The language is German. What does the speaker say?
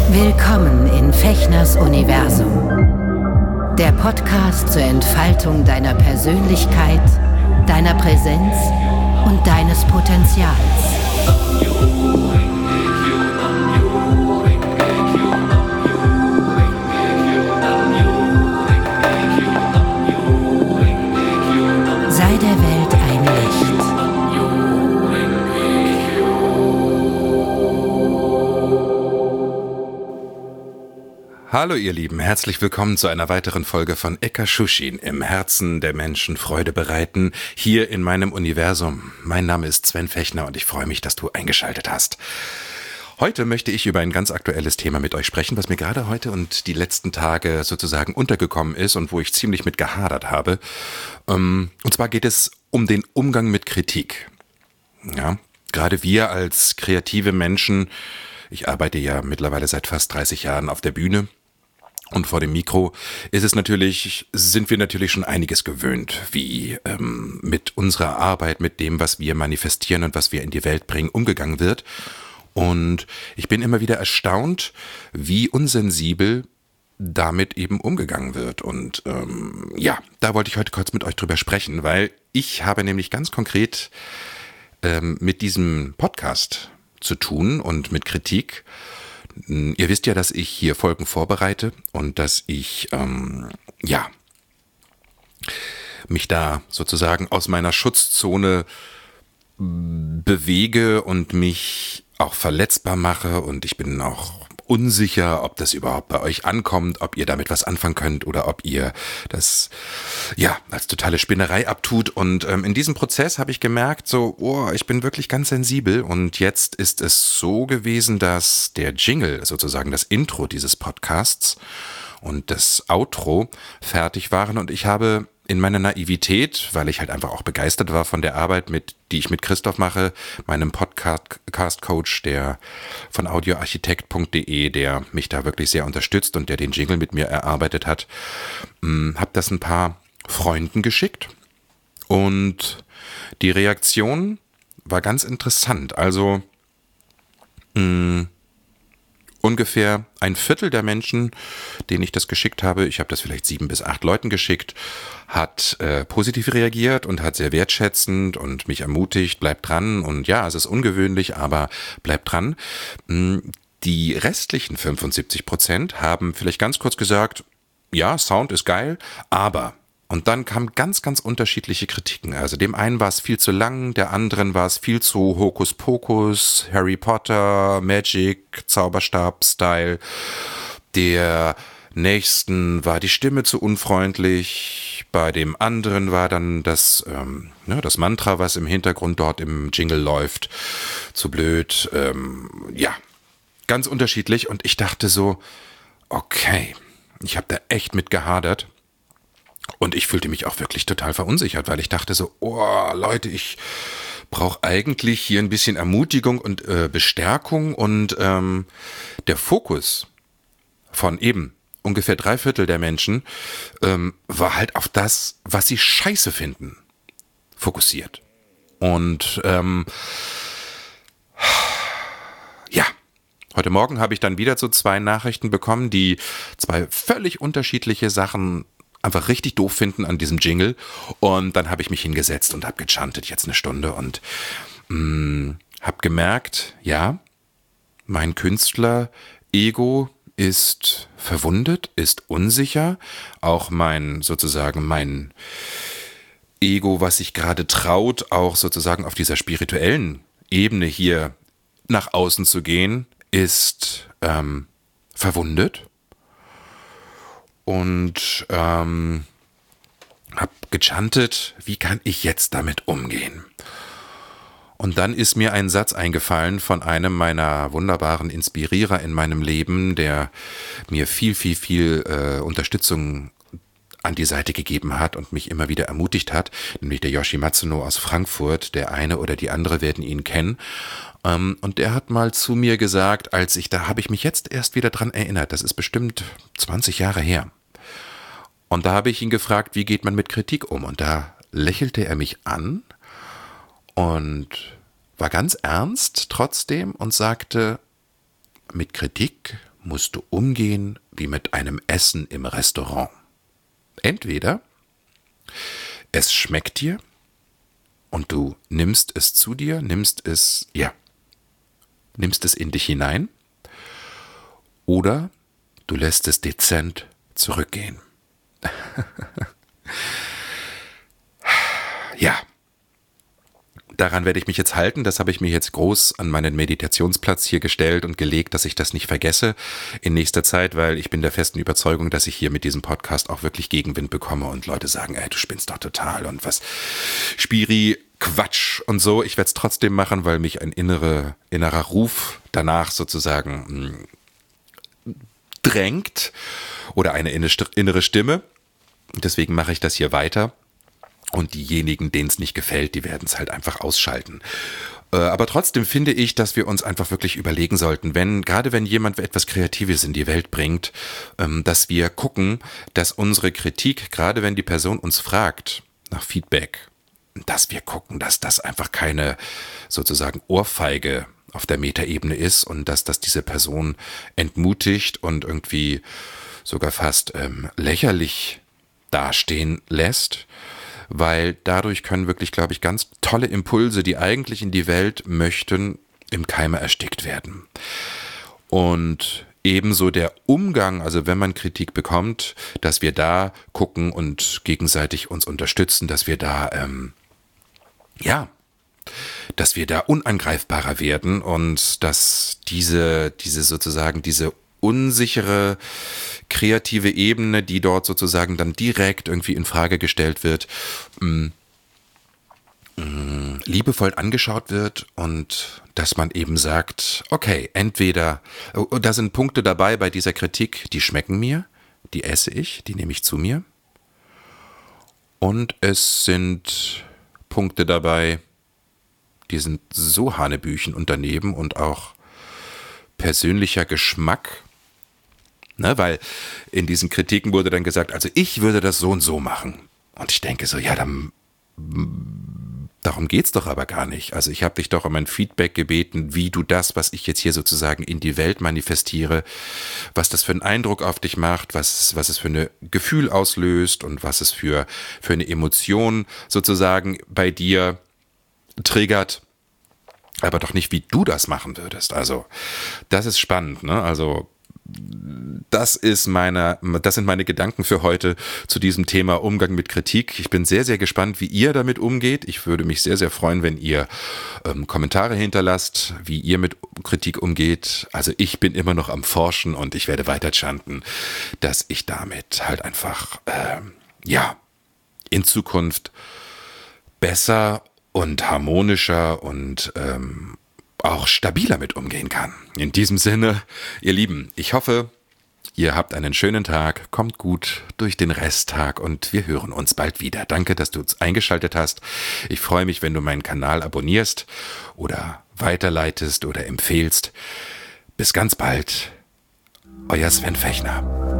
Willkommen in Fechners Universum. Der Podcast zur Entfaltung deiner Persönlichkeit, deiner Präsenz und deines Potenzials. Sei der Welt ein Licht. Hallo ihr Lieben, herzlich willkommen zu einer weiteren Folge von Ekashushin, im Herzen der Menschen Freude bereiten, hier in meinem Universum. Mein Name ist Sven Fechner und ich freue mich, dass du eingeschaltet hast. Heute möchte ich über ein ganz aktuelles Thema mit euch sprechen, was mir gerade heute und die letzten Tage sozusagen untergekommen ist und wo ich ziemlich mit gehadert habe. Und zwar geht es um den Umgang mit Kritik. Ja, gerade wir als kreative Menschen, ich arbeite ja mittlerweile seit fast 30 Jahren auf der Bühne und vor dem Mikro, sind wir natürlich schon einiges gewöhnt, wie mit unserer Arbeit, mit dem, was wir manifestieren und was wir in die Welt bringen, umgegangen wird. Und ich bin immer wieder erstaunt, wie unsensibel damit eben umgegangen wird. Und da wollte ich heute kurz mit euch drüber sprechen, weil ich habe nämlich ganz konkret mit diesem Podcast zu tun und mit Kritik. Ihr wisst ja, dass ich hier Folgen vorbereite und dass ich mich da sozusagen aus meiner Schutzzone bewege und mich auch verletzbar mache, und ich bin auch unsicher, ob das überhaupt bei euch ankommt, ob ihr damit was anfangen könnt oder ob ihr das als totale Spinnerei abtut. Und in diesem Prozess habe ich gemerkt, ich bin wirklich ganz sensibel, und jetzt ist es so gewesen, dass der Jingle, sozusagen das Intro dieses Podcasts und das Outro fertig waren, und ich habe in meiner Naivität, weil ich halt einfach auch begeistert war von der Arbeit, die ich mit Christoph mache, meinem Podcast-Coach, der von audioarchitekt.de, der mich da wirklich sehr unterstützt und der den Jingle mit mir erarbeitet hat, habe das ein paar Freunden geschickt, und die Reaktion war ganz interessant. Also ungefähr ein Viertel der Menschen, denen ich das geschickt habe, ich habe das vielleicht 7 bis 8 Leuten geschickt, hat positiv reagiert und hat sehr wertschätzend und mich ermutigt, bleibt dran, und ja, es ist ungewöhnlich, aber bleibt dran. Die restlichen 75% haben vielleicht ganz kurz gesagt, ja, Sound ist geil, aber... Und dann kamen ganz, ganz unterschiedliche Kritiken. Also dem einen war es viel zu lang, der anderen war es viel zu Hokuspokus, Harry Potter, Magic, Zauberstab-Style. Der nächsten war die Stimme zu unfreundlich. Bei dem anderen war dann das Mantra, was im Hintergrund dort im Jingle läuft, zu blöd. Ganz unterschiedlich. Und ich dachte so, okay, ich habe da echt mit gehadert. Und ich fühlte mich auch wirklich total verunsichert, weil ich dachte so, Leute, ich brauche eigentlich hier ein bisschen Ermutigung und Bestärkung, und der Fokus von eben ungefähr 3/4 der Menschen war halt auf das, was sie scheiße finden, fokussiert. Und heute Morgen habe ich dann wieder so 2 Nachrichten bekommen, die 2 völlig unterschiedliche Sachen einfach richtig doof finden an diesem Jingle. Und dann habe ich mich hingesetzt und habe gechantet jetzt 1 Stunde und habe gemerkt, ja, mein Künstler-Ego ist verwundet, ist unsicher. Auch mein Ego, was sich gerade traut, auch sozusagen auf dieser spirituellen Ebene hier nach außen zu gehen, ist verwundet. Und habe gechantet, wie kann ich jetzt damit umgehen? Und dann ist mir ein Satz eingefallen von einem meiner wunderbaren Inspirierer in meinem Leben, der mir viel, viel, viel Unterstützung an die Seite gegeben hat und mich immer wieder ermutigt hat, nämlich der Yoshi Matsuno aus Frankfurt. Der eine oder die andere werden ihn kennen. Und der hat mal zu mir gesagt, habe ich mich jetzt erst wieder dran erinnert, das ist bestimmt 20 Jahre her. Und da habe ich ihn gefragt, wie geht man mit Kritik um? Und da lächelte er mich an und war ganz ernst trotzdem und sagte, mit Kritik musst du umgehen wie mit einem Essen im Restaurant. Entweder es schmeckt dir und du nimmst es zu dir, nimmst es in dich hinein, oder du lässt es dezent zurückgehen. Ja, daran werde ich mich jetzt halten. Das habe ich mir jetzt groß an meinen Meditationsplatz hier gestellt und gelegt, dass ich das nicht vergesse in nächster Zeit, weil ich bin der festen Überzeugung, dass ich hier mit diesem Podcast auch wirklich Gegenwind bekomme und Leute sagen, ey, du spinnst doch total und was Spiri, Quatsch und so. Ich werde es trotzdem machen, weil mich ein innerer Ruf danach sozusagen drängt oder eine innere Stimme. Deswegen mache ich das hier weiter. Und diejenigen, denen es nicht gefällt, die werden es halt einfach ausschalten. Aber trotzdem finde ich, dass wir uns einfach wirklich überlegen sollten, gerade wenn jemand etwas Kreatives in die Welt bringt, dass wir gucken, dass unsere Kritik, gerade wenn die Person uns fragt nach Feedback, dass wir gucken, dass das einfach keine sozusagen Ohrfeige auf der Metaebene ist und dass das diese Person entmutigt und irgendwie sogar fast lächerlich dastehen lässt. Weil dadurch können wirklich, glaube ich, ganz tolle Impulse, die eigentlich in die Welt möchten, im Keime erstickt werden. Und ebenso der Umgang, also wenn man Kritik bekommt, dass wir da gucken und gegenseitig uns unterstützen, dass wir da, dass wir da unangreifbarer werden und dass diese unsichere kreative Ebene, die dort sozusagen dann direkt irgendwie in Frage gestellt wird, liebevoll angeschaut wird und dass man eben sagt, okay, entweder, da sind Punkte dabei bei dieser Kritik, die schmecken mir, die esse ich, die nehme ich zu mir, und es sind Punkte dabei, die sind so hanebüchen und daneben und auch persönlicher Geschmack. Ne, weil in diesen Kritiken wurde dann gesagt, also ich würde das so und so machen. Und ich denke so, ja, darum geht's doch aber gar nicht. Also ich habe dich doch um ein Feedback gebeten, wie du das, was ich jetzt hier sozusagen in die Welt manifestiere, was das für einen Eindruck auf dich macht, was es für ein Gefühl auslöst und was es für eine Emotion sozusagen bei dir triggert. Aber doch nicht, wie du das machen würdest. Also das ist spannend, ne? Also das sind meine Gedanken für heute zu diesem Thema Umgang mit Kritik. Ich bin sehr, sehr gespannt, wie ihr damit umgeht. Ich würde mich sehr, sehr freuen, wenn ihr Kommentare hinterlasst, wie ihr mit Kritik umgeht. Also ich bin immer noch am Forschen und ich werde weiter chanten, dass ich damit halt einfach, in Zukunft besser und harmonischer und auch stabiler mit umgehen kann. In diesem Sinne, ihr Lieben, ich hoffe, ihr habt einen schönen Tag, kommt gut durch den Resttag und wir hören uns bald wieder. Danke, dass du uns eingeschaltet hast. Ich freue mich, wenn du meinen Kanal abonnierst oder weiterleitest oder empfehlst. Bis ganz bald, euer Sven Fechner.